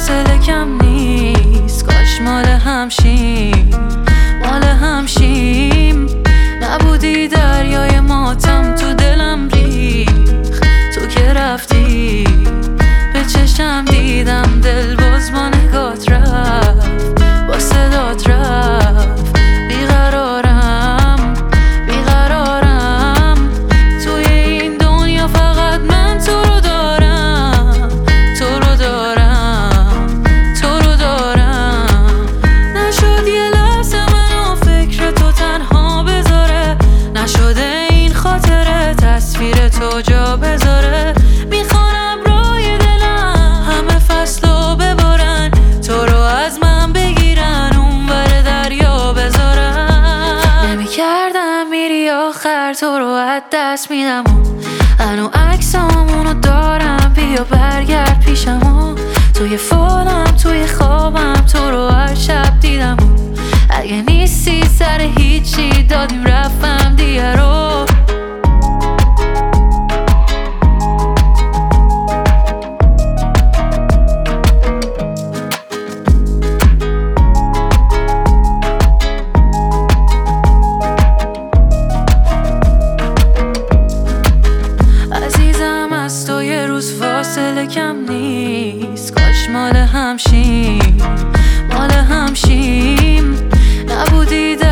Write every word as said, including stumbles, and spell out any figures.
فاصله کم نیست، کاش مال همشیم مال همشیم. نبودی دریای ماتم تو دلم ریخ، تو که رفتی به چشم دیدم دل باز با نگات رفت، با صدات رفت. بیقرارم بیقرارم توی این دنیا، فقط من تو رو دارم تو رو دارم تو رو دارم. نشد یه لحظه منو فکر تو تنها بذاره، نشده این خاطره تصویر تو جا بذاره. میخوانم روی دلم همه فصلو ببارن، تو رو از من بگیرن اونور دریا بذارن. نمیکردم میری آخر، تو رو از دست میدم و هنو عکسامونو دارم، بیا برگرد پیشم. توی فالم توی خوابم تو رو هر شب دیدم، اگه نیستی سر هیچی دادیم رفتم دیگه رو. عزیزم از تو یه روز فاصله کم نیست، کاش مال همشیم مال همشیم. نبودی